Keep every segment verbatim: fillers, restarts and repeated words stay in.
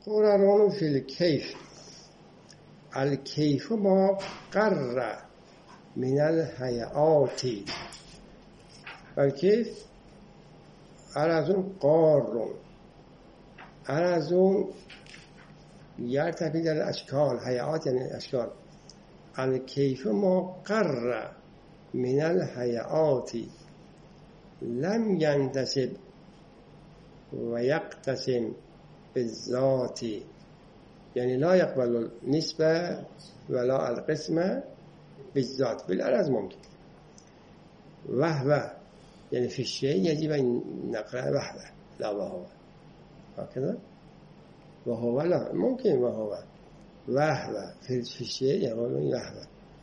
قررون في الكيف الكيف ما قر من الهيئات الكيف عرض قار عرض يرتفع إلى الأشكال هيئات يعني الأشكال الكيف ما قر من الهيئات لم ينتسب ويقتسم بالذات يعني لا يقبل النسبة ولا القسمة بالذات بالعرض ممكن وهو يعني في الشيء يجب أن نقرأ وهو لا وهو هكذا وهو لا ممكن وهو وهو في الشيء يقولون وهو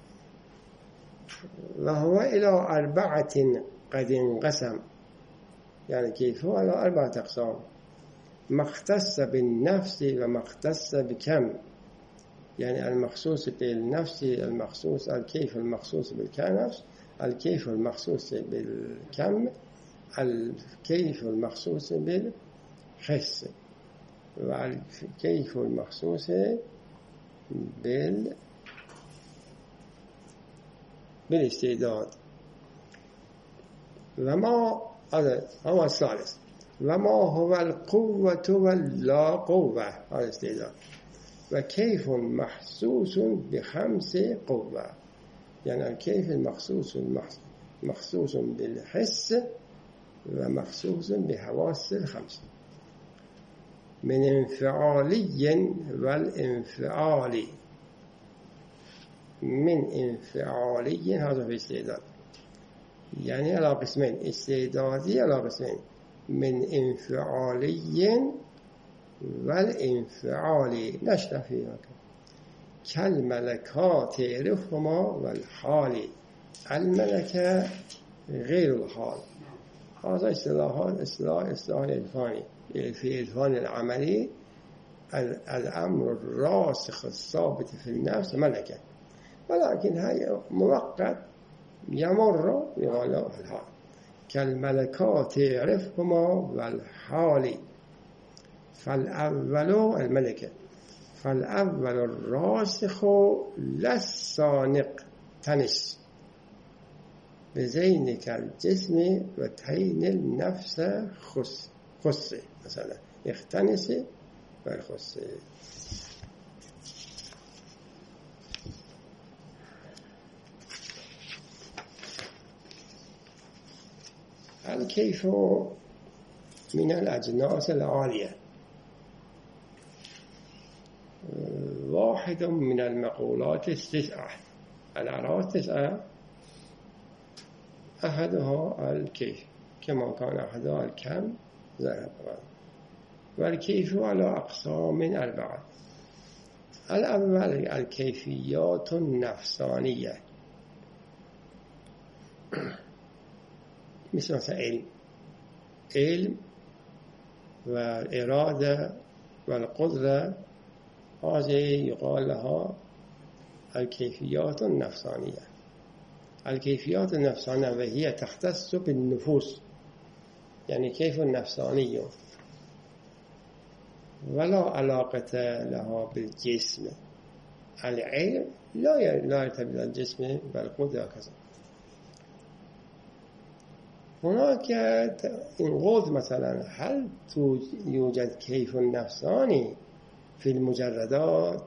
وهو إلى أربعة قد انقسم يعني كيف هو على أربعة أقسام ما اختص بالنفس وما اختص بكم يعني المخصوص بالنفس المخصوص الكيف المخصوص بالكنفس الكيف المخصوص بالكم الكيف المخصوص بالحس والكيف المخصوص بال بالاستعداد وما هذا هو الثالث وما هو القوة واللا قوة هذا الاستعداد وكيف محسوس بخمس قوة يعني الكيف المخصوص مخصوص بالحس ومخصوص بحواس الخمس من انفعالي والانفعالي من انفعالي هذا في استعداد يعني على قسمين استعدادي على قسمين من انفعالي والانفعالي نشرح فيها كالملكات تعرفهما والحال الملكة غير الحال هذا اصطلاحات اصطلاح اصطلاح الفاني في الفان العملي الأمر الراسخ الثابت في النفس ملكة ولكن هي مؤقت يمر يقال في الحال كالملكات تعرفهما والحال فالأول الملكة فالأول الراسخ لا السانق تنس بزينك الجسم وتين النفس خص خص مثلا اختنس والخص الكيف من الأجناس العالية واحد من المقولات التسعة الأعراض تسعة أحدها الكيف كما كان أحدها الكم ذهب والكيف على أقسام أربعة الأول الكيفيات النفسانية مثل مثلا علم علم والإرادة والقدرة هذه يقال لها الكيفيات النفسانية الكيفيات النفسانية وهي تختص بالنفوس يعني كيف النفسانية ولا علاقة لها بالجسم العلم لا لا يرتبط بالجسم والقدرة كذا هناك انقاذ مثلا هل يوجد كيف نفساني في المجردات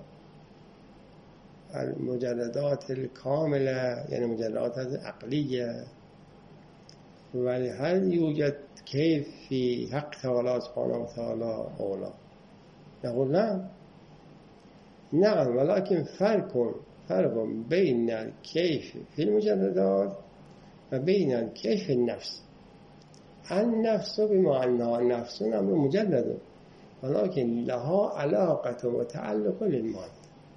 المجردات الكاملة يعني مجردات عقلية وهل يوجد كيف في حق تعالى سبحانه وتعالى أو لا نقول لا نعم ولكن فرق فرق بين الكيف في المجردات وبين الكيف في النفس النفس بما أنها نفس أمر مجرد ولكن لها علاقة وتعلق للمادة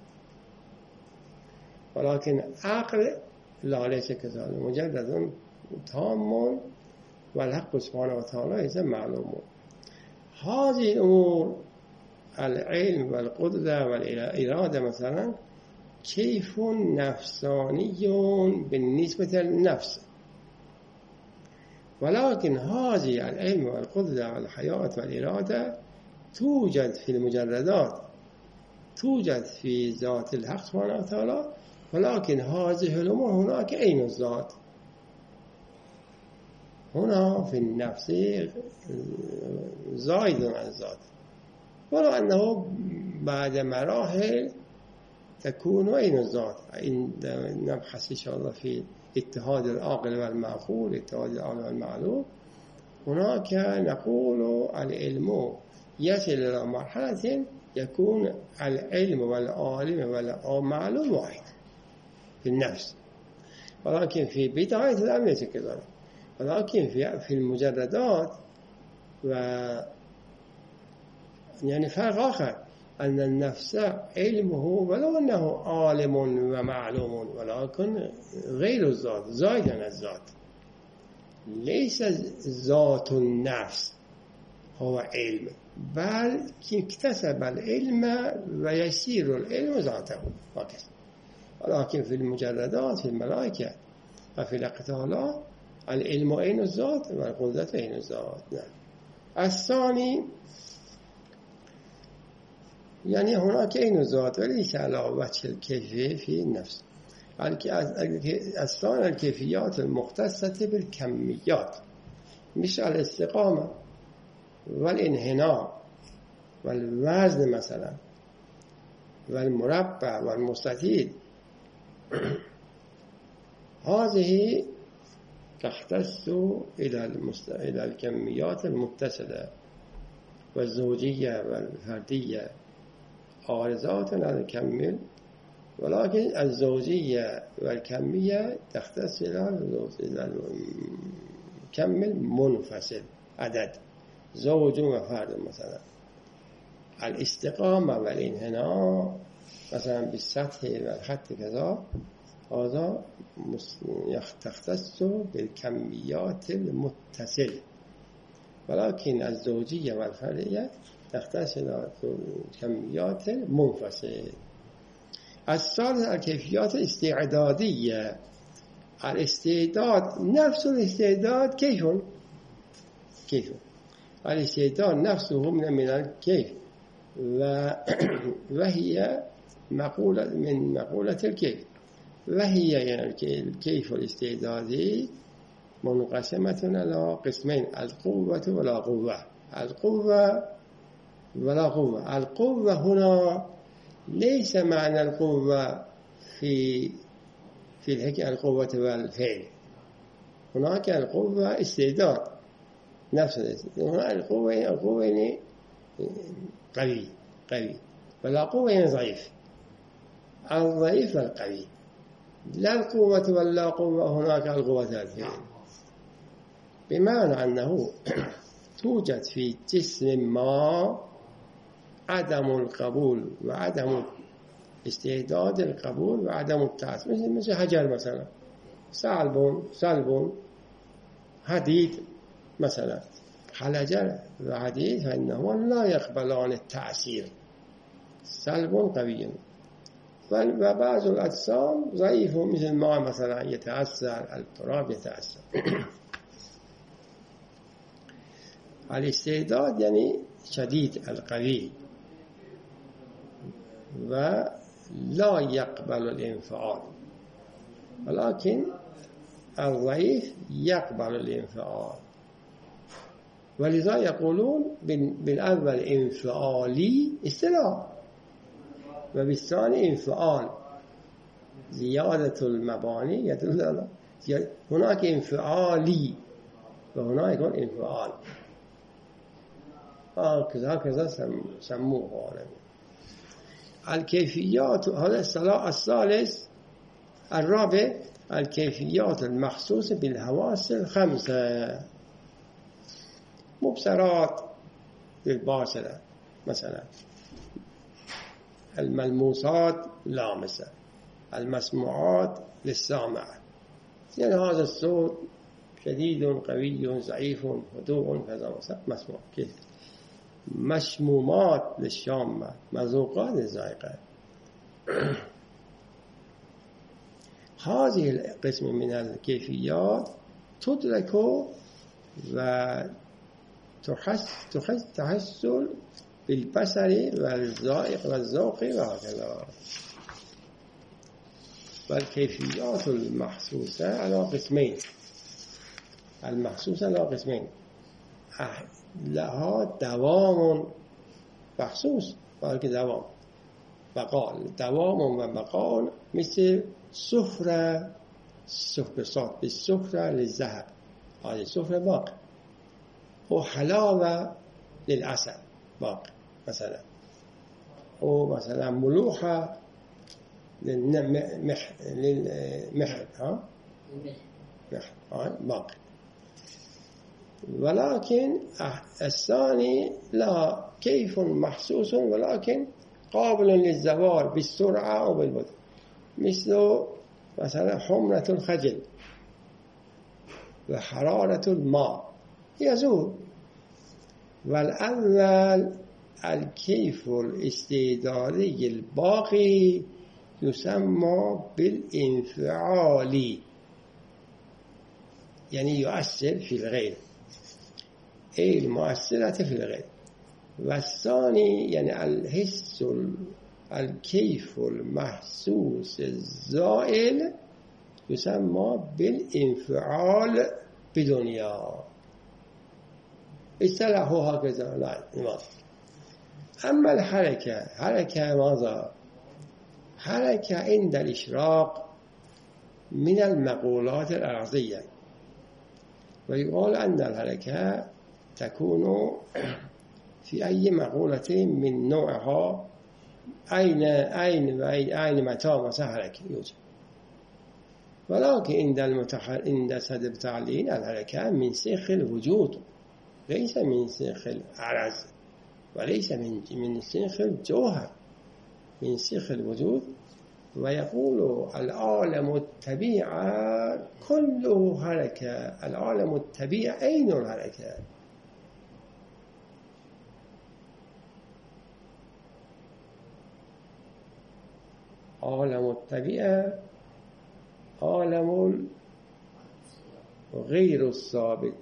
ولكن عقل لا ليس كذلك مجرد تام والحق سبحانه وتعالى إذا معلوم هذه الأمور العلم والقدرة والإرادة مثلا كيف نفساني بالنسبة للنفس ولكن هذه العلم والقدرة والحياة والإرادة توجد في المجردات توجد في ذات الحق سبحانه وتعالى، ولكن هذه الأمور هناك عين الذات، هنا في النفس زائد عن الذات، ولو أنه بعد مراحل تكون عين الذات. نبحث إن شاء الله في اتحاد العقل والمعقول، اتحاد العقل والمعلوم. هناك نقول العلم يصل إلى مرحلة يكون العلم والعالم والمعلوم واحد في النفس، ولكن في بداية الأمر ليس كذلك. ولكن في في المجردات و يعني فرق آخر، أن النفس علمه ولو أنه عالم ومعلوم، ولكن غير الذات، زائد عن الذات. ليس ذات النفس هو علم، بل اكتسب العلم ويسير العلم ذاته هكذا. ولكن في المجردات في الملائكة وفي الأقطال العلم عين الذات والقدرة عين الذات. نعم. الثاني يعني هناك عين الذات وليس على وجه الكيفية في النفس. الثاني الكيفيات المختصة بالكميات، مش الاستقامة والانحناء والوزن مثلا والمربع والمستطيل. هذه تختص إلى المست... إلى الكميات المتصلة والزوجية والفردية، عارضات على الكمل، ولكن الزوجية والكمية تختص إلى الكمل منفصل، عدد زوج وفرد مثلا. الاستقامة والانحناء مثلا بالسطح والخط كذا، هذا تختص بالكميات المتصل، ولكن الزوجية والفردية تختص إلى الكميات المنفصل. الثالث الكيفيات الاستعدادية. الاستعداد نفس الاستعداد كيف كيف الاستعداد نفسه من من الكيف، وهي مقولة من مقولة الكيف، وهي يعني الكيف الاستعدادي منقسمة على قسمين: القوة ولا قوة. القوة ولا قوة. القوة هنا ليس معنى القوة في في الحكي القوة والفعل، هناك القوة استعداد نفس الاستعداد. هنا القوة القوة يعني قوي قوي، ولا قوة يعني ضعيف. الضعيف والقوي، لا القوة ولا قوة، هناك القوة والفعل، بمعنى أنه توجد في جسم ما عدم القبول وعدم استعداد القبول وعدم التعاطي، مثل مثل حجر مثلا، صلب صلب حديد مثلا، حجر وحديد فإنهما لا يقبلان التأثير، صلب قوي. وبعض الأجسام ضعيف مثل الماء مثلا يتأثر، التراب يتأثر. الاستعداد يعني شديد القوي ولا يقبل الانفعال، ولكن الضعيف يقبل الانفعال. ولذا يقولون بالأول انفعالي استلاء، وبالثاني انفعال. زيادة المباني يدل على هناك انفعالي وهناك يكون انفعال، هكذا هكذا سموه. الكيفيات هذا الصلاة. الثالث الرابع الكيفيات المخصوصة بالحواس الخمسة، مبصرات للباصرة مثلا، الملموسات لامسة، المسموعات للسامع، يعني هذا الصوت شديد قوي ضعيف هدوء كذا مسموع. كيف مشمومات للشامة، مذوقات للذائقة. هذه القسم من الكيفيات تدرك وتحصل بالبصر والذائق والذوق وهكذا. والكيفيات المحسوسة على قسمين. المحسوسة على قسمين، لها دوام محسوس بلکه دوام بقاء، دوام و بقاء، مثل سفره، سفره صاد بالسفره للذهب، هذه سفره باقي، وحلاوه للعسل باقي مثلا، ومثلا ملوحه للمح للمحل ها محل ها باقي. ولكن الثاني لا كيف محسوس ولكن قابل للزوال بالسرعة أو بالبطء، مثل مثلا حمرة الخجل وحرارة الماء يزول. والأول الكيف الاستعدادي الباقي يسمى بالانفعال، يعني يؤثر في الغير، أي المؤثرة في الغير. والثاني يعني الحس الكيف المحسوس الزائل يسمى بالانفعال بدنيا. اصطلاحه هكذا. لا لماذا؟ أما الحركة، حركة ماذا؟ حركة عند الإشراق من المقولات الأرضية، ويقول أن الحركة تكون في أي مقولة من نوعها، أين أين أين متى مثلا حركة يوجد. ولكن عند المتحر عند سد التعليل الحركة من سيخ الوجود، ليس من سيخ العرض، وليس من من سيخ الجوهر، من سيخ الوجود. ويقول العالم الطبيعة كله حركة. العالم الطبيعة أين الحركة؟ عالم الطبيعة عالم غير الثابت.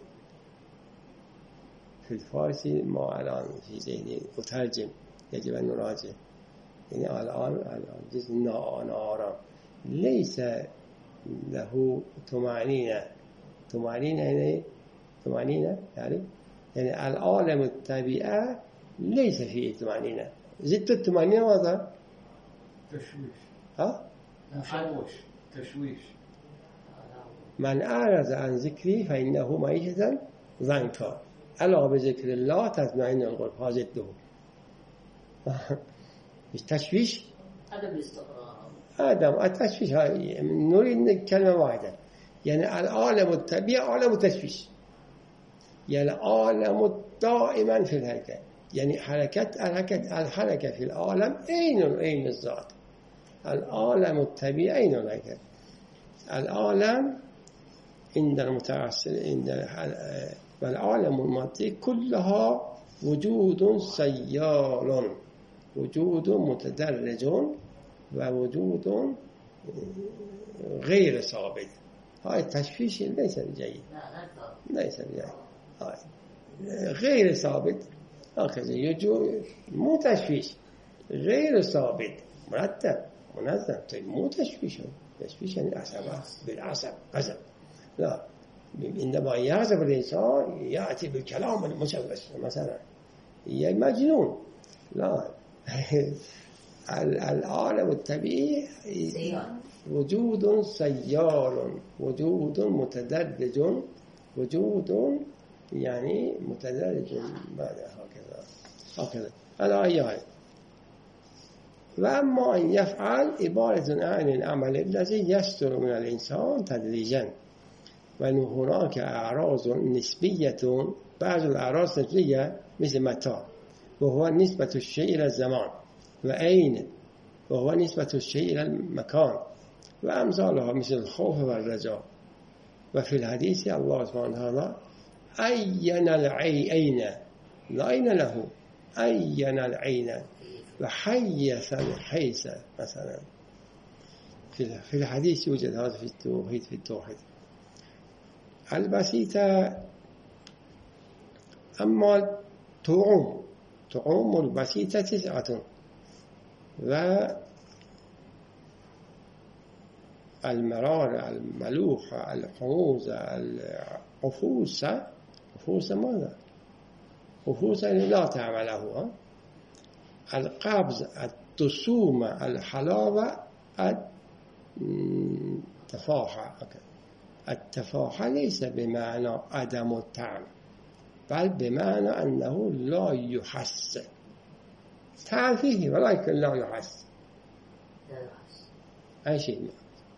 في الفارسي ما الآن في ذهني أترجم، يجب أن نراجع. يعني الآن الآن جزء نارا ليس له طمأنينة. طمأنينة يعني طمأنينة يعني يعني العالم الطبيعة ليس فيه طمأنينة. زدت الطمأنينة ماذا؟ تشويش. ها؟ مشوش. تشويش. من أعرض عن ذكري فإنه معيشة ضنكا ألا بذكر الله تطمئن القلوب. هذا ضده. التشويش عدم الاستقرار. عدم التشويش. نريد كلمة واحدة، يعني العالم الطبيعي عالم التشويش، يعني العالم دائما في الحركة، يعني حركة الحركة الحركة في العالم أين أين الذات. العالم الطبيعي أين الحركة. العالم عند المتعسر عند والعالم المادي كلها وجود سيال، وجود متدرج ووجود غير ثابت. هاي التشويش ليس بجيد، ليس بجيد. هاي غير ثابت هكذا يجو، مو تشويش، غير ثابت مرتب منظم. طيب مو تشويش، تشويش يعني عصبات بالعصب عصب. لا، عندما يعزب الإنسان يأتي بالكلام المشوش مثلا، هي مجنون. لا العالم الطبيعي وجود سيال، وجود متدرج، وجود يعني متدرج هكذا هكذا. هذا أيها. وأما أن يفعل عبارة عن العمل الذي يصدر من الإنسان تدريجا، وهناك أعراض نسبية. بعض الأعراض نسبية مثل متى، وهو نسبة الشيء إلى الزمان، وأين، وهو نسبة الشيء إلى المكان، وأمثالها مثل الخوف والرجاء. وفي الحديث الله سبحانه وتعالى أين العين، لا أين له، أين العين، وحيث الحيث مثلا. في الحديث يوجد هذا في التوحيد. في التوحيد البسيطة. أما تعم طعوم البسيطة تسعة و المرارة الملوحة الحموزة العفوسة عفوسة ماذا؟ عفوسة لا تعمله القبض التسومة الحلاوة التفاحة التفاحة ليس بمعنى عدم الطعم بل بمعنى أنه لا يحس طعم فيه ولكن لا يحس أي شيء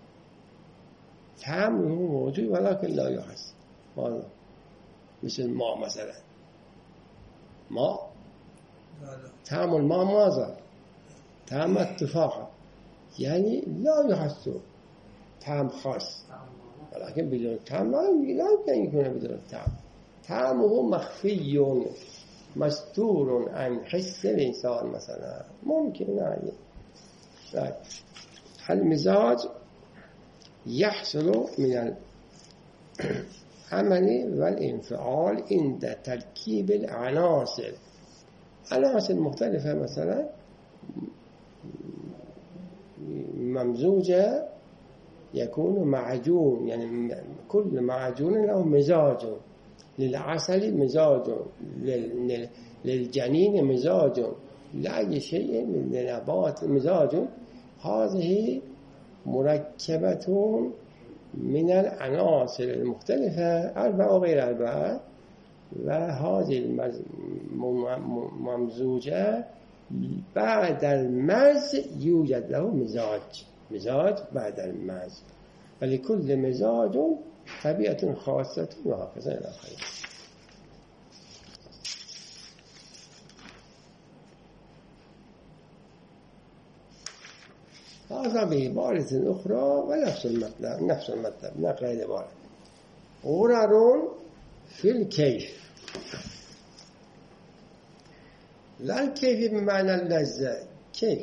طعم هو موجود ولكن لا يحس والله مثل الماء مثلا ماء طعم الماء ماذا؟ طعم التفاحة يعني لا يحس طعم خاص ولكن بدون طعم لا يمكن يكون بدون طعم طعمه مخفي مستور عن حس الإنسان مثلا ممكن يعني المزاج يحصل من العمل والانفعال عند تركيب العناصر عناصر مختلفة مثلا ممزوجة يكون معجون يعني كل معجون له مزاج للعسل مزاج للجنين مزاج لأي شيء من النبات مزاج هذه مركبة من العناصر المختلفة أربعة وغير أربعة وهذه الممزوجة بعد المزج يوجد له مزاج مزاج بعد المزج ولكل مزاج طبيعة خاصة وهكذا إلى آخره. هذا بعبارة أخرى ونفس المطلب نفس المطلب نقل العبارة غرر في الكيف لا الكيف بمعنى اللذة كيف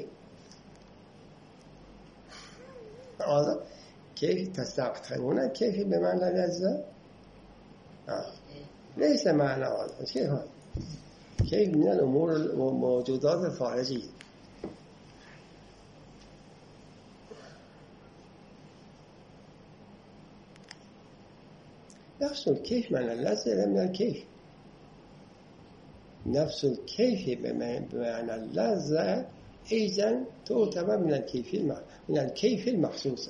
هذا كيف تستعقل هنا كيف بمعنى اللذة آه. ليس معنى هذا كيف هذا كيف من الأمور الموجودات الخارجية نفس الكيف معنى اللذة من الكيف نفس الكيف بمعنى اللذة إذن تعتبر من الكيف من الكيف المخصوصة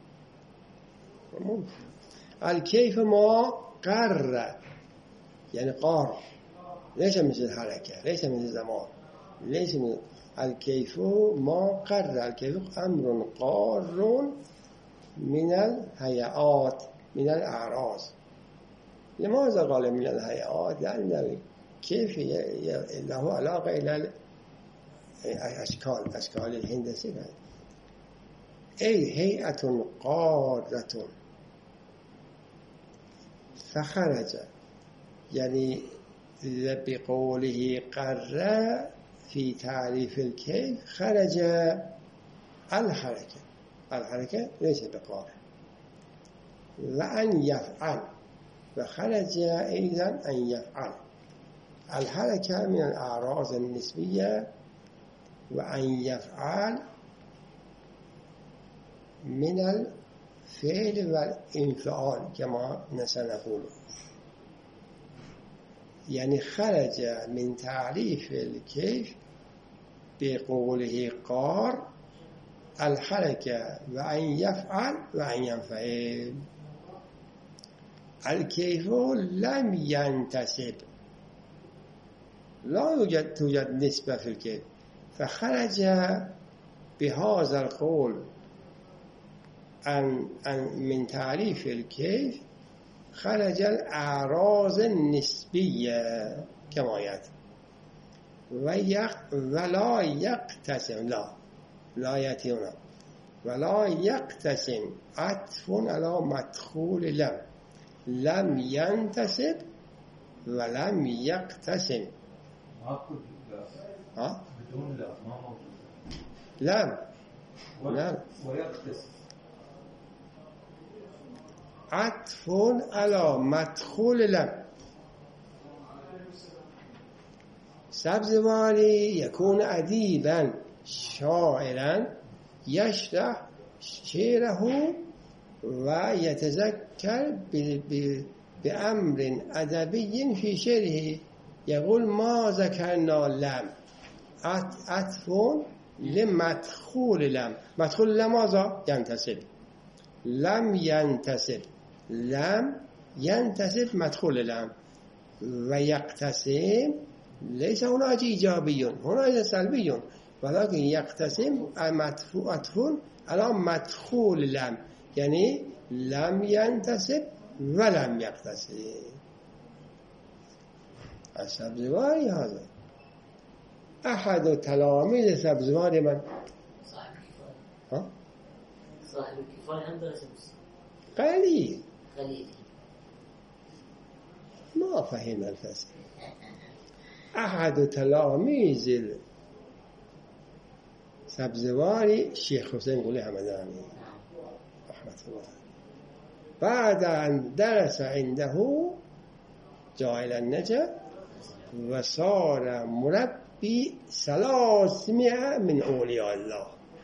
الكيف ما قر يعني قار ليس مثل الحركة ليس مثل الزمان ليس مثل الكيف ما قر الكيف أمر قار من الهيئات من الأعراض لماذا قال من الهيئات لأن كيف له علاقة إلى الأشكال أشكال الهندسية أي هيئة قارة فخرج يعني بقوله قر في تعريف الكيف خرج الحركة الحركة ليس بقار وأن يفعل وخرج أيضا أن يفعل الحركة من الأعراض النسبية وأن يفعل من الفعل والانفعال كما سنقول يعني خرج من تعريف الكيف بقوله قار الحركة وأن يفعل وأن ينفعل الكيف لم ينتسب لا يوجد توجد نسبة في الكيف فخرج بهذا القول عن من تعريف الكيف خرج الأعراض النسبية كما يأتي ولا يقتسم لا لا يأتي هنا ولا يقتسم عطف على مدخول لم لم ينتسب ولم يقتسم ها بدون لا ما موجود لم لم ويقتسم عطف على مدخول لم سبزواری یکون ادیبا شاعرا یشرح شعره و یتذکر بأمر ادبی فی شعره یقول ما ذکرنا لم عطف لمدخول لم مدخول لم ماذا ينتسب لم ينتسب لم ينتسب مدخول لم و يقتسم ليس هنا إيجابي هنا سلبي ولكن يقتسم مدخول على مدخول لم يعني لم ينتسب ولم يقتسم السبزواري هذا أحد تلاميذ سبزواري من صاحب الكفاية ها صاحب الكفاية هم درس مسلم قليل قليل ما فهم الفصل أحد تلاميذ سبزواري الشيخ حسين قولي حمداني رحمة الله بعد أن درس عنده جاهل النجا وصار مربي ثلاثمائة من أولياء الله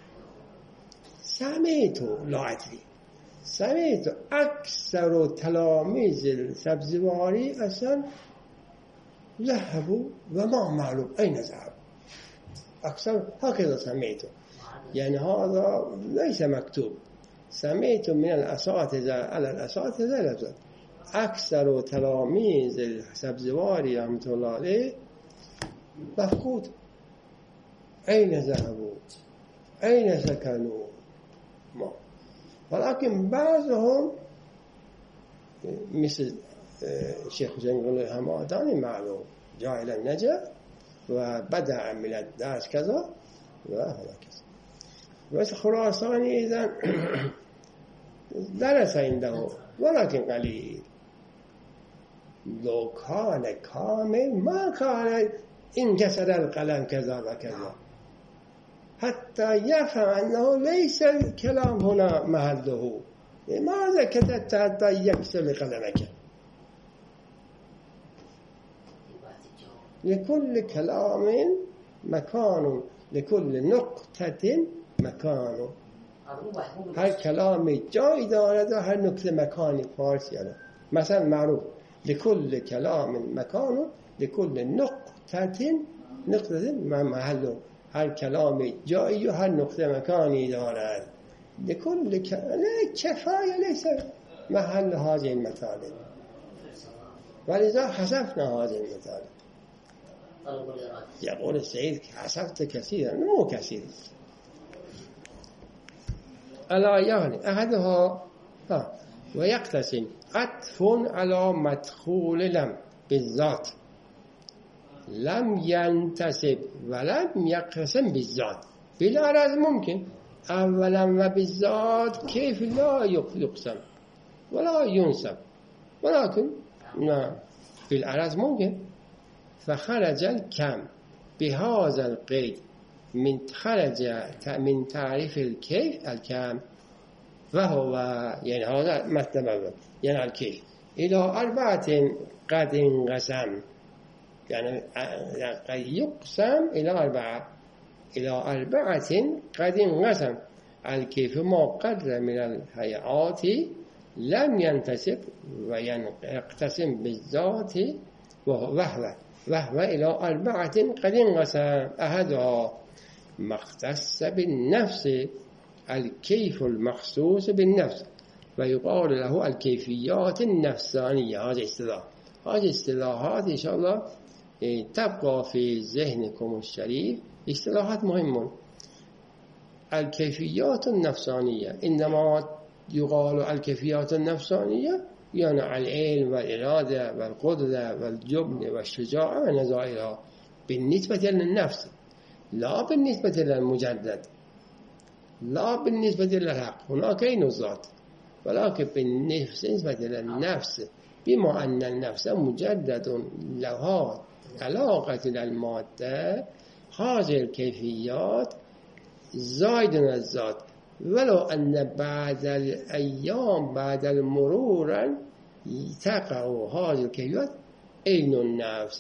سمعت لا أدري سمعت أكثر تلاميذ السبزواري أصلا ذهبوا وما معلوم أين ذهبوا أكثر هكذا سمعته يعني هذا ليس مكتوب سمعت من الأساتذة على الأساتذة لفظا أكثر تلاميذ السبزواري رحمة الله عليه مفقود أين ذهبوا أين سكنوا ما ولكن بعضهم مثل الشيخ حسين الحمداني معلوم جاهل النجا وبدأ من الدرس كذا وهكذا بس خراساني إذا درس عنده ولكن قليل لو كان كامل ما كان انكسر القلم كذا وكذا حتى يفهم أنه ليس الكلام هنا محله لماذا كتبت حتى يكسر قلمك لكل كلام مكان لكل نقطة مكان هر کلام جای دارد و هر نقطه مکانی فارسی هست مثلا معروف لكل كلام مكان لكل نقطة نقطة محل هر کلام جایی و هر نقطه مکانی دارد لكل كلام كفاية ليس محل هذه المطالب ولذا حذفنا هذه المطالب يقول السيد حذفت كثيرا مو كثير ألا يعني أحدها ها ويقتسم عطف على مدخول لم بالذات لم ينتسب ولم يقتسم بالذات بالعرض ممكن أولا وبالذات كيف لا يقسم ولا ينسب ولكن نعم بالعرض ممكن فخرج الكم بهذا القيد من خرج من تعريف الكيف الكم وهو يعني هذا مطلب أول يعني الكيف إلى أربعة قد انقسم يعني يقسم إلى أربعة إلى أربعة قد انقسم الكيف ما قدر من الهيئات لم ينتسب ويقتسم بالذات وهو وهو إلى أربعة قد انقسم أحدها ما اختص بالنفس الكيف المخصوص بالنفس ويقال له الكيفيات النفسانية. هذه اصطلاح هذه اصطلاحات إن شاء الله تبقى في ذهنكم الشريف اصطلاحات مهمة. الكيفيات النفسانية إنما يقال الكيفيات النفسانية يعني العلم والإرادة والقدرة والجبن والشجاعة ونظائرها بالنسبة للنفس لا بالنسبة للمجدد لا بالنسبة للحق هناك الذات ولكن بالنسبة للنفس بما أن النفس مجدد لها علاقة للمادة هذه الكيفيات زائد الذات ولو أن بعد الأيام بعد المرور تقع هذه الكيفيات عين النفس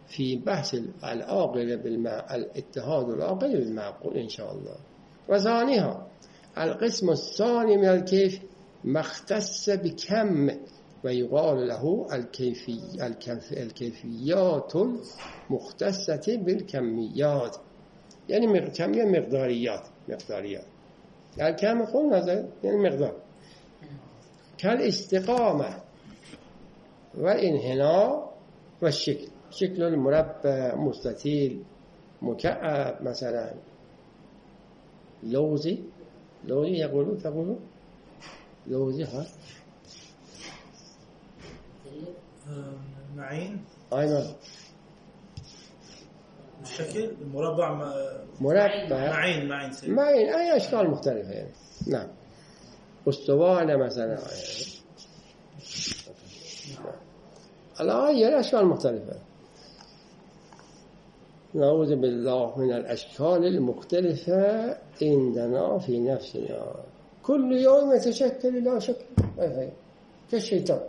في بحث العاقل بالمع... الاتحاد العاقل بالمعقول إن شاء الله. وثانيها القسم الثاني من الكيف ما اختص بكم ويقال له الكيفي الكيف الكيفيات المختصة بالكميات، يعني كمية مقداريات مقداريات الكم قلنا يعني مقدار، كالاستقامة والانحناء والشكل، شكل المربع مستطيل مكعب مثلا، لوزي لوزي يقولون تقولون لوزي ها معين أيضا الشكل مربع مربع معين معين معين أي أشكال مختلفة يعني. نعم أسطوانة مثلا الآية أشكال مختلفة. نعوذ بالله من الأشكال المختلفة عندنا في نفسنا. كل يوم يتشكل إلى شكل كالشيطان،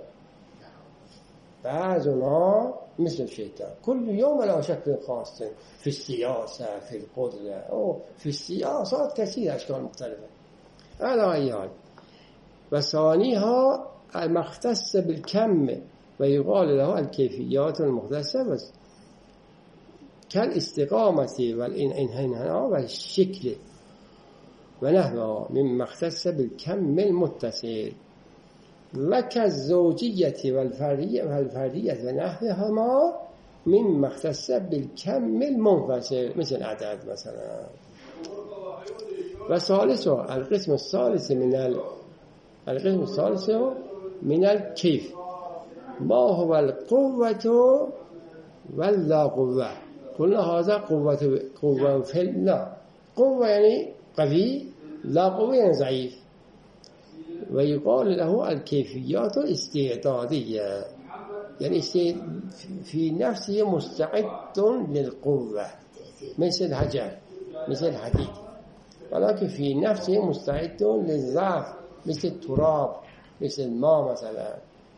بعضنا مثل الشيطان كل يوم له شكل خاص في السياسة في القدرة أو في السياسات كثيرة أشكال مختلفة على أيام. وثانيها المختص بالكم ويقال له الكيفيات المختصة بس كالاستقامة والانحناء والشكل ونحوها مما اختص بالكم المتصل، وكالزوجية والفردية والفردية ونحوهما مما اختص بالكم المنفصل مثل العدد مثلا. وثالثها القسم الثالث من ال... القسم الثالث من الكيف ما هو القوة واللا قوة. قلنا هذا قوة قوة في لا قوة يعني قوي، لا قوة يعني ضعيف. ويقال له الكيفيات الاستعدادية، يعني في نفسه مستعد للقوة مثل الحجر مثل الحديد، ولكن في نفسه مستعد للضعف مثل التراب مثل الماء مثلا.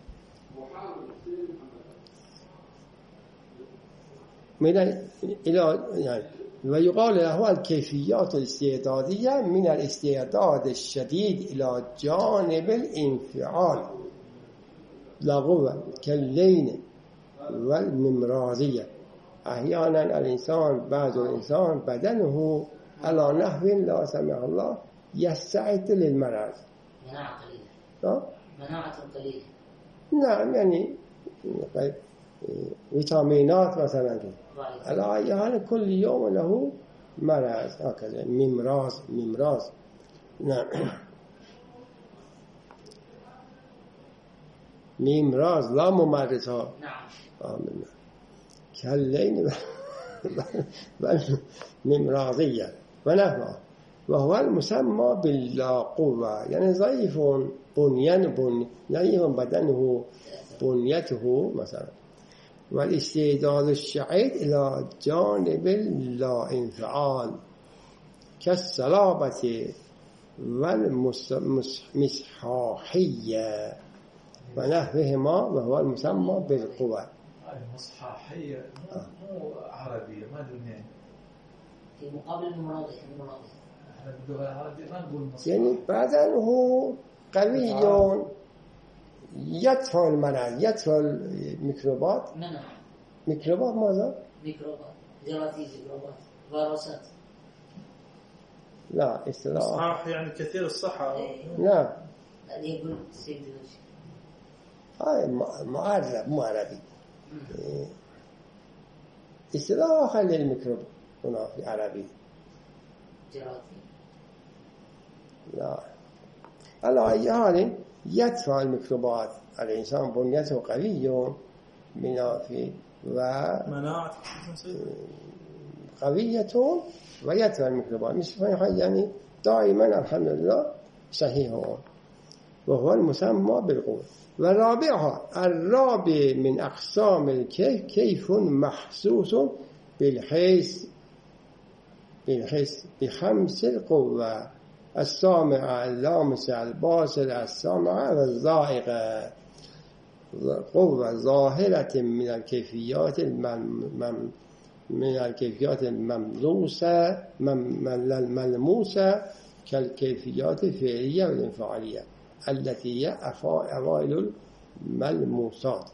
من إلى يعني ويقال له الكيفيات الاستعدادية من الاستعداد الشديد إلى جانب الانفعال لا قوة كاللين والممراضية. أحيانا الإنسان بعض الإنسان بدنه على نحو لا سمح الله يستعد للمرض. مناعة قليلة. مناعة قليلة. نعم يعني فيتامينات مثلا على يعني كل يوم له مرض هكذا ممراض ممراض. نعم ممراض لا ممرض. نعم آمين كاللين ممراضية ونحوها. وهو المسمى باللا قوة يعني ضعيف بنيان بني ضعيف بدنه بنيته مثلا. والاستعداد الشديد إلى جانب اللا انفعال كالصلابة والمصحاحية ونحوهما وهو المسمى بالقوة. المصحاحية مو عربية ما أدري منين في مقابل المراضي المراضي احنا باللغة العربية ما نقول مصحاحية يعني بدنه قوي يدفع المرض يدفع الميكروبات. منع ميكروبات ماذا؟ ميكروبات جراثيم ميكروبات فيروسات. لا اصطلاح صح يعني كثير الصحة. نعم هذه يقول سيد الوجه هاي معرب مو عربي اصطلاح للميكروب هنا في عربي جراثيم. لا على أي حال يدفع الميكروبات. الإنسان بنيته قوي من في ومناعة قوية ويدفع الميكروبات مش يعني دائما الحمد لله صحيح. وهو المسمى بالقوة. والرابعها الرابع من أقسام الكيف كيف محسوس بالحس بالحس بخمس القوة السامعة اللامسة الباصرة السامعة والذائقة. قوة ظاهرة من الكيفيات المم من الكيفيات المملوسة الملموسة كالكيفيات الفعلية والانفعالية التي هي أوائل الملموسات،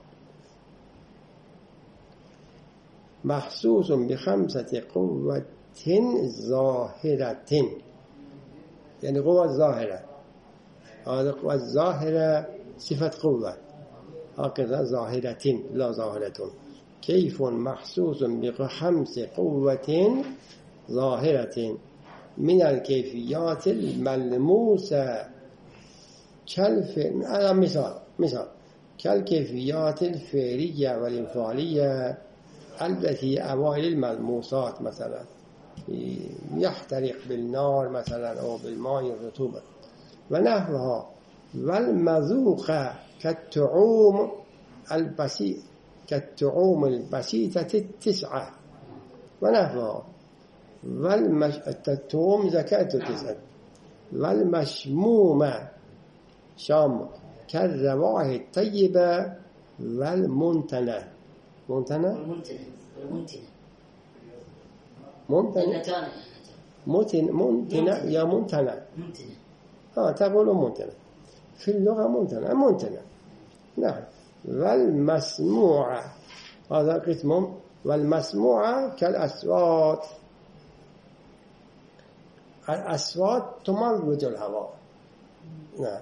محسوس بخمسة قوة ظاهرة، يعني قوة ظاهرة. هذا قوة ظاهرة صفة قوة، هكذا ظاهرة لا ظاهرة. كيف محسوس بخمس قوة ظاهرة من الكيفيات الملموسة كالف هذا مثال مثال كالكيفيات الفعلية والانفعالية التي أوائل الملموسات، مثلا يحترق بالنار مثلا أو بالماء الرطوبة ونحوها، والمذوقة كالطعوم البسيط كالطعوم البسيطة التسعة ونحوها، والمش الطعوم زكاة التسعة، والمشمومة شام كالروائح الطيبة والمنتنة منتنة المنتنة المنتنة منتنة منتنة منتنة يا منتنة منتنة ها تقول منتنة في اللغة منتنة منتنة نعم. والمسموعة هذا قسم، والمسموعة كالأصوات، الأصوات تموج الهواء، نعم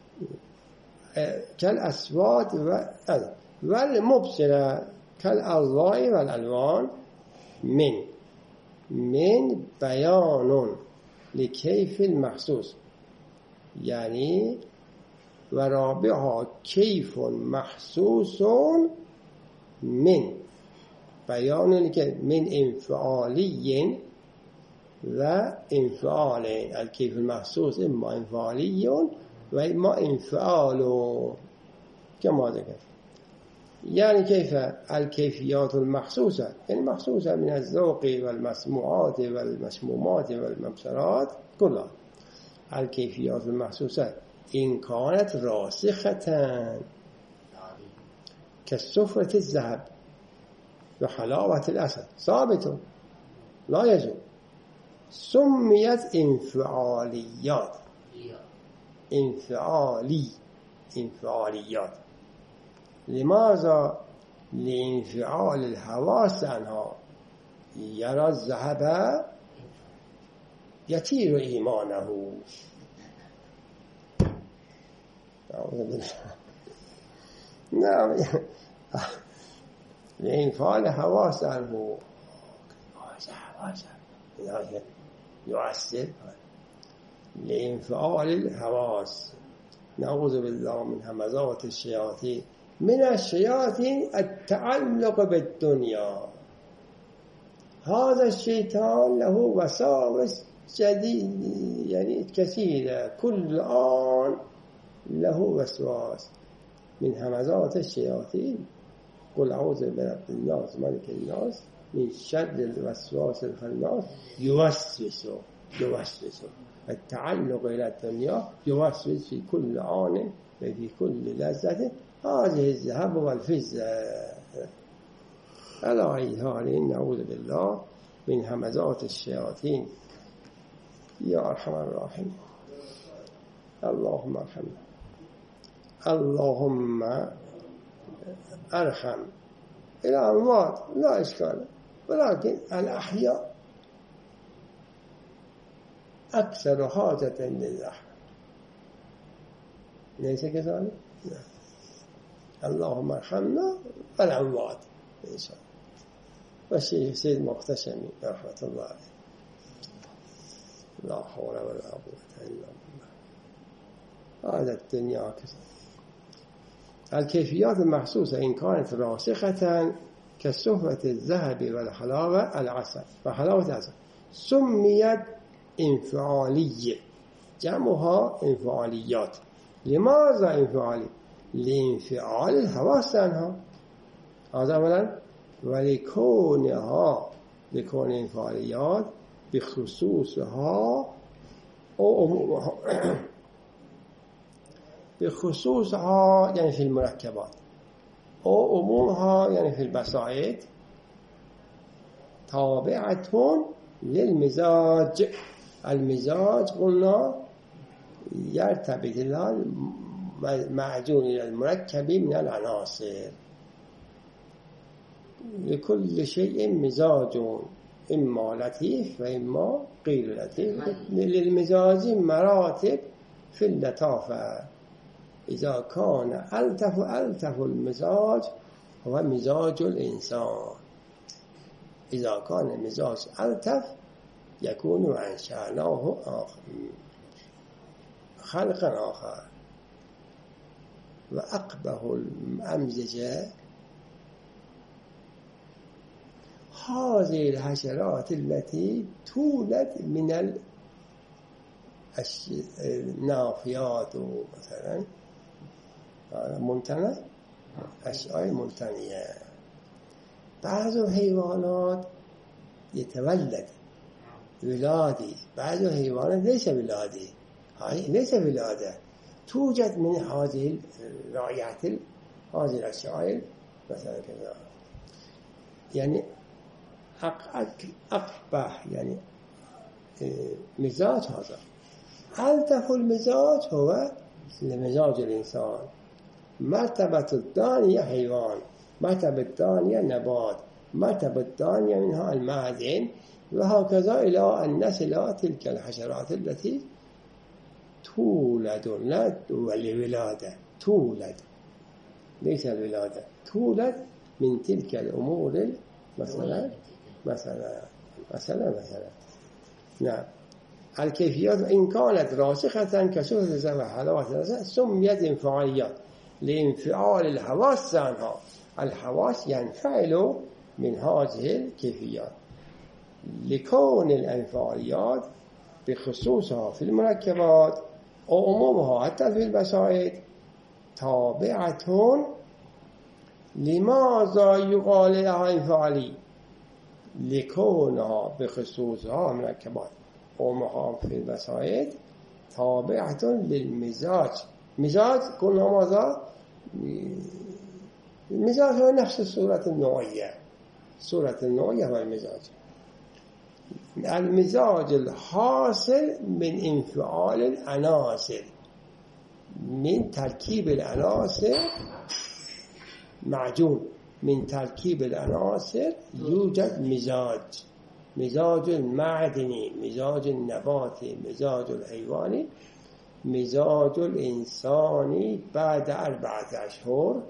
كالأصوات، والمبصرة كالأضواء والألوان، من من بيان لكيف المحسوس، يعني ورابعها كيف محسوس من بيان لكيف من انفعالي وانفعال، الكيف المحسوس إما انفعالي وإما انفعال كما ذكر. يعني كيف الكيفيات المحسوسة، يعني محسوسة من الذوق والمسموعات والمشمومات والمبصرات كلها. الكيفيات المحسوسة إن كانت راسخة كالصفرة الذهب وحلاوة الأسد ثابت لا يزول، سميت انفعاليات انفعالي انفعاليات. لماذا؟ لانفعال الحواس عنها. يرى الذهب يطير إيمانه، نعم لانفعال الحواس عنه يؤثر لانفعال الحواس. نعوذ بالله من همزات الشياطين. من الشياطين التعلق بالدنيا، هذا الشيطان له وساوس جديد يعني كثيرة، كل آن له وسواس. من همزات الشياطين قل أعوذ برب الناس ملك الناس من شر الوسواس الخناس يوسوس يوسوس التعلق إلى الدنيا، يوسوس في كل آن وفي كل لذة. هذه الذهب والفضة. على أي حال نعوذ بالله من همزات الشياطين. يا أرحم الراحمين، اللهم ارحمنا، اللهم ارحم الأموات لا إشكال، ولكن الأحياء أكثر حاجة للرحمة، ليس كذلك؟ اللهم ارحمنا الأموات إن شاء الله. والشيخ سيد مقتشمي رحمة الله عليه، لا حول ولا قوة إلا بالله. هذا الدنيا كذا. الكيفيات المحسوسة إن كانت راسخة كالصفرة الذهب والحلاوة العسل وحلاوة العسل سميت انفعالية، جمعها انفعاليات. لماذا انفعالي؟ لانفعال الحواس عنها، هذا أولا. ولكونها لكون انفعاليات بخصوصها أو عمومها بخصوصها يعني في المركبات، او عمومها يعني في البسائط تابعة للمزاج. المزاج قلنا يرتبط إلى المعجون إلى المركب من العناصر. لكل شيء مزاج، إما لطيف وإما غير لطيف. للمزاج مراتب في اللطافة. إذا كان ألطف ألطف المزاج هو مزاج الإنسان. إذا كان المزاج ألطف يكون أنشأناه خلقا آخر. وأقبح الأمزجة هذه الحشرات التي تولد من النافيات مثلا منتنة، أشياء منتنية. بعض الحيوانات يتولد ولادي، بعض الحيوانات ليس ولادي، هاي ليس ولادة، توجد من هذه الرائعة هذه الأشياء مثلا كذا. يعني أقبح يعني مزاج هذا. ألطف المزاج هو مزاج الإنسان. مرتبة الثانية حيوان، مرتبة الثانية نبات، مرتبة الثانية منها المعدن، وهكذا إلى أن نصل تلك الحشرات التي تولد، لا الولادة، تولد ليس الولادة، تولد من تلك الأمور مثلا مثلا مثلا مثلا نعم. الكيفيات إن كانت راسخة كشهرة وحلاوة سميت انفعاليات لانفعال الحواس عنها. الحواس ينفعل من هذه الكيفيات لكون الانفعاليات بخصوصها في المركبات وعمومها حتى في البسائط تابعة. لماذا يقال لها انفعالي؟ لكونها بخصوصها مركبات وعمومها في البسائط تابعة للمزاج. مزاج قلنا ماذا؟ المزاج هو نفس الصورة النوعية. صورة النوعية هو المزاج. المزاج الحاصل من انفعال العناصر، من تركيب العناصر معجون، من تركيب العناصر يوجد مزاج. مزاج المعدني، مزاج النباتي، مزاج الحيواني، مزاج الإنساني بعد أربعة أشهر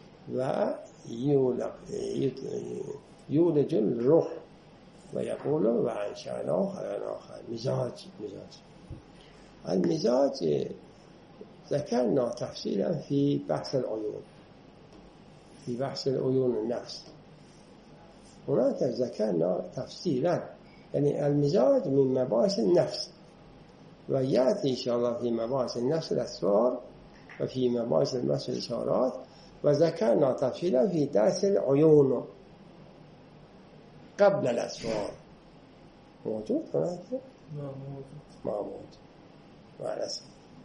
ويولج الروح ويقول وأنشأناه خلقا آخر. مزاج مزاج المزاج ذكرنا تفصيلا في بحث العيون، في بحث العيون النفس. هناك ذكرنا تفصيلا يعني المزاج من مباحث النفس، ويأتي إن شاء الله في مباحث النفس الأسرار وفي مباحث النفس الإشارات. وذكرنا تفصيلا في درس العيون قبل الأسرار. موجود هناك؟ ما موجود. ما موجود مع الأسف.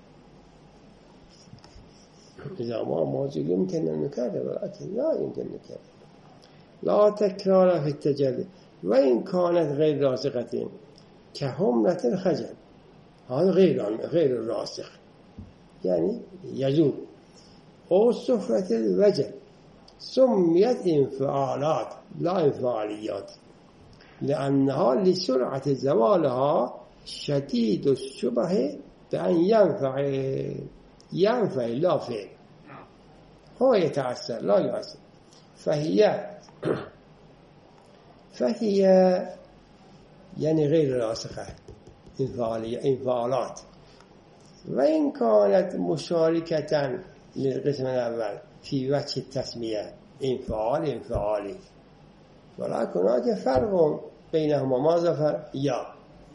إذا ما موجود يمكن أن نكرر، ولكن لا يمكن نكرر. لا تكرار في التجلي وإن كانت غير راسخة كهمرة الخجل. هذا غير غير الراسخ يعني يزول. أو صفرة الوجه سميت انفعالات لا انفعاليات لأنها لسرعة زوالها شديد الشبه بأن ينفعل ينفعل لا فعل، هو يتأثر لا يؤثر. فهي فهي يعني غير راسخة انفعالية انفعالات. وإن كانت مشاركة للقسم الأول في وجه التسمية انفعال انفعالي، ولكن هناك فرق بينهما. ماذا فرق؟ يا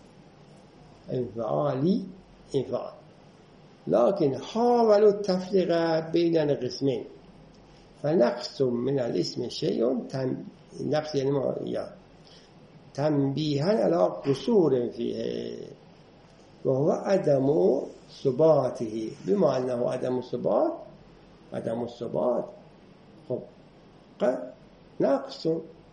انفعالي انفعال، لكن حاولوا التفرقة بين القسمين. فنقص من الاسم شيء تم... نقص يعني ما يا تنبيها على قصور فيه وهو عدم ثباته. بما أنه عدم الثبات عدم الثبات خب الحق ناقص.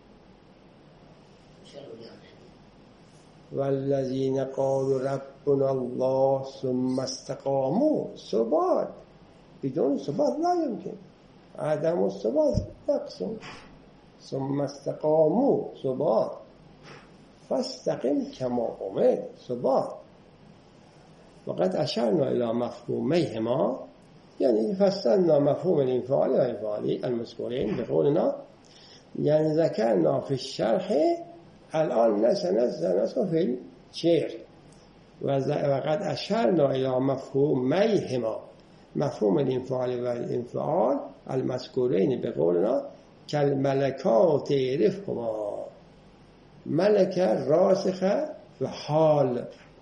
والذين قالوا ربنا الله ثم استقاموا ثبات، بدون ثبات لا يمكن، عدم الثبات نقص. ثم استقاموا ثبات، فاستقم كما أمرت ثبات. وقد أشرنا إلى مفهوميهما، يعني فسرنا مفهوم الانفعال والانفعالي المذكورين بقولنا، يعني ذكرنا في الشرح، الآن سنذكر في الشعر. وقد أشرنا إلى مفهوميهما، مفهوم الانفعال والانفعال المذكورين بقولنا كالملكات يعرفهما، ملكة راسخة وحال،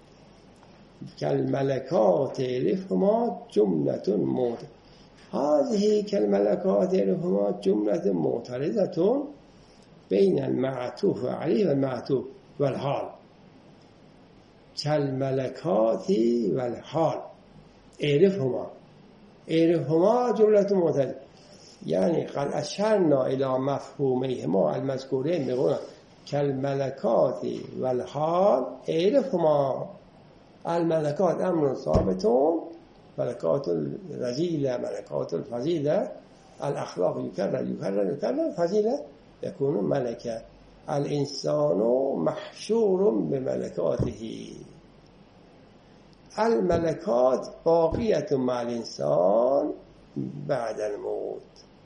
كالملكات يعرفهما جملة موت. هذه كالملكات يعرفهما جملة معترضة بين المعطوف عليه والمعطوف والحال. كالملكات والحال يعرفهما، يعرفهما جملة معترضة، يعني قد أشرنا إلى مفهوميهما المذكورين بقولنا كالملكات والحال يعرفهما. الملكات أمر ثابتون، ملكات الرذيلة ملكات الفضيلة، الأخلاق يكرر يكرر يكرر، فضيلة يكون ملكة. الإنسان محشور بملكاته، الملكات باقية مع الإنسان بعد الموت.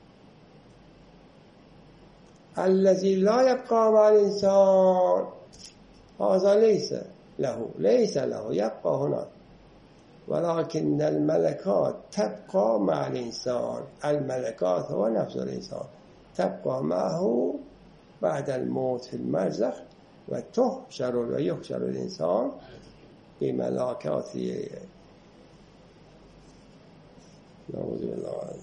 الذي لا يبقى مع الإنسان هذا ليس له ليس له يبقى هنا، ولكن الملكات تبقى مع الإنسان. الملكات هو نفس الإنسان تبقى معه بعد الموت في المرزخ، وتحشر ويحشر الإنسان بملكاته. نعوذ بالله،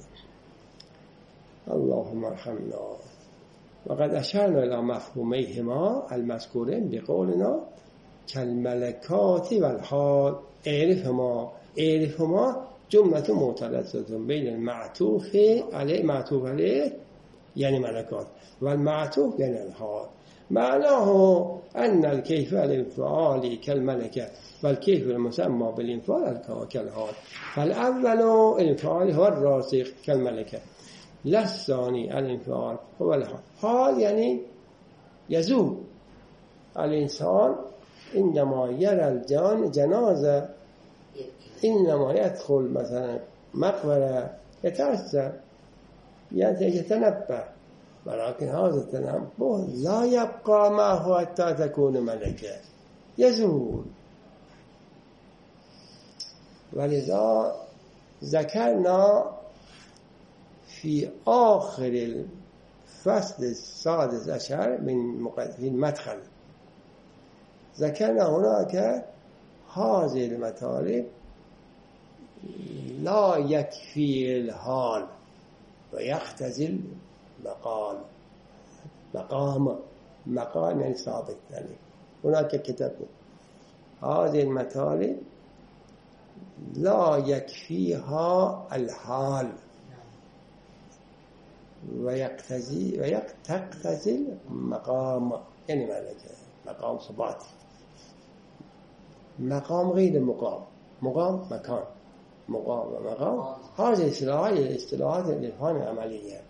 اللهم ارحمنا. وقد أشرنا إلى مفهوميهما المذكورين بقولنا كالملكات والحال اعرفهما. اعرفهما جملة معترضة بين المعطوف عليه، معطوف عليه يعني ملكات، والمعطوف يعني الحال. معناه أن الكيف الانفعال كالملكة، والكيف المسمى بالانفعال كالحال. فالأول الانفعال هو الراسخ كالملكة، لا الثاني الانفعال هو الحال. حال يعني يزول. الإنسان إنما يرى الجان جنازة، إنما يدخل مثلا مقبرة يتأثر يتنبه، ولكن هذا التنبه لا يبقى معه حتى تكون ملكة، يزول. ولذا ذكرنا في آخر الفصل السادس عشر من المدخل، ذكرنا هناك هذه المطالب لا يكفي الحال ويختزل مقام. مقام مقام يعني ثابت، يعني هناك كتاب. هذه المطالب لا يكفيها الحال ويقتزي ويقتزل مقام، يعني ملكة مقام ثبات. مقام غير مقام، مقام مكان، مقام ومقام. هذه الاصطلاحات الاصطلاحات الإلهام العملية.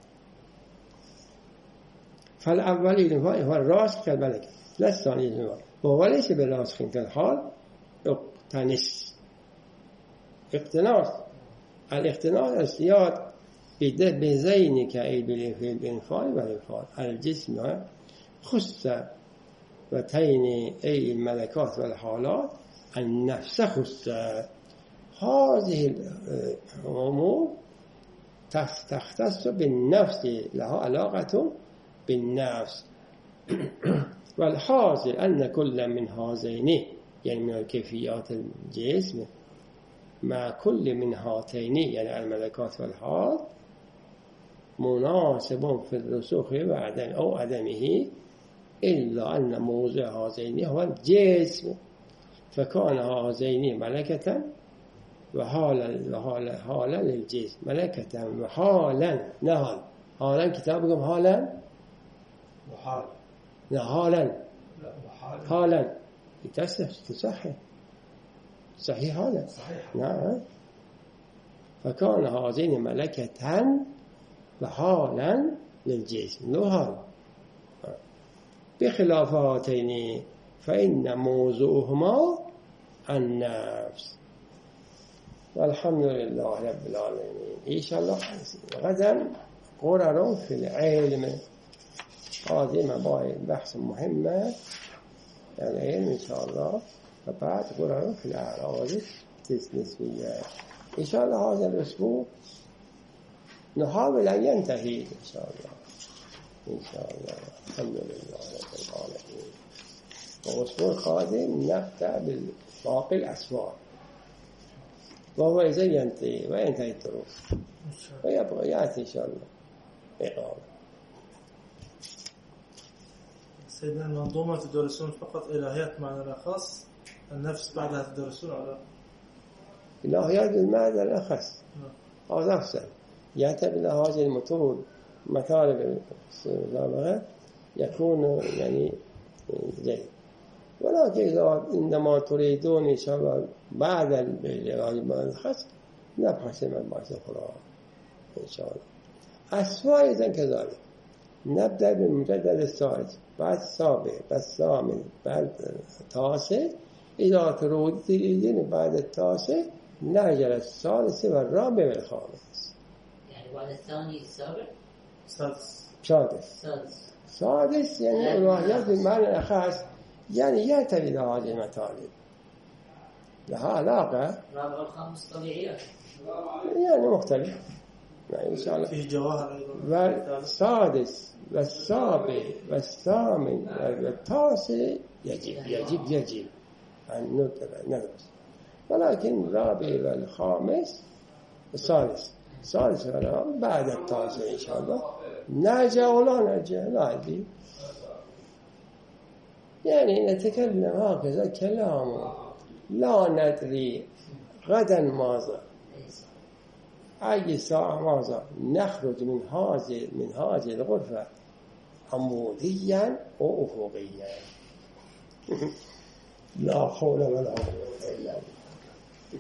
فالأول الإلهام هو الراسخ كالملكة، لا الثاني الإلهام، وهو ليس بالراسخ كالحال. اقتنس، اقتناص، الاقتناص السياد بذينك أي بالإنفعال والإنفعال. الجسم خص وتين أي الملكات والحالات، النفس خص. هذه الأمور تختص بالنفس، لها علاقة بالنفس. والحاصل أن كل من هذين، يعني من الكيفيات الجسم، مع كل من هاتين يعني الملكات والحال، مناسب في الرسوخ وعدم أو عدمه، إلا أن موضع هذين هو الجسم، فكان هذين ملكة وحالا وحالا حالا للجسم، ملكة وحالا نهل. حالا کتاب بگم حالا محال. نه حالا لا محال. حالا تصح تصحح صحيح هذا صحيح. نعم. فكان هذين ملكة وحالا للجسم لو حال بخلاف هاتين فإن موضوعهما النفس. والحمد لله رب العالمين. إن شاء الله غدا قرر في العلم. هذه مباحث بحث مهمة العلم إن شاء الله. وبعد قرر في الأعراض النسبية. إن شاء الله هذا الأسبوع نحاول أن ينتهي إن شاء الله. إن شاء الله. الحمد لله رب العالمين. والأسبوع القادم نبدأ بالباقي الأسفار وهو إذا ينتهي وينتهي الدروس ويبقى يأتي إن شاء الله إقامة. سيدنا المنظومة تدرسون فقط إلهيات معنى خاص، النفس بعدها تدرسون على إلهيات بالمعنى الأخص. هذا أفضل. يعتبر إلى هذه المتون مطالب السابقة يكون يعني جيد. ولكن إذا عندما تريدون إن شاء الله بعد الإلهيات بالمعنى الخاص نبحث من بعض القرآن إن شاء الله. أسوأ إذن كذلك. نبدأ بالمجدد الثالث بعد السابع بعد الثامن بعد التاسع. إذا تريدين بعد التاسع نجل الثالث والرابع والخامس. يعني بعد الثاني السابع سادس سادس السادس سادس يعني الوحيات بالمعنى الأخص يعني يأتي إلى هذه المطالب لها علاقة. الرابع والخامس طبيعيات يعني مختلف يعني إن شاء الله. فيه جواهر أيضا. والسادس والسابع والثامن والتاسع يجب يجب يجب أن ندرس. ولكن الرابع والخامس السادس السادس والرابع بعد التاسع إن شاء الله نرجع ولا نرجع لا أدري. يعني نتكلم هكذا كلام لا ندري غدا ماذا أي ساعة ماذا نخرج من هذه من هذه الغرفة عموديا وأفقيا. لا حول ولا قوة إلا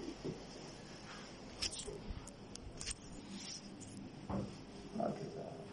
بالله.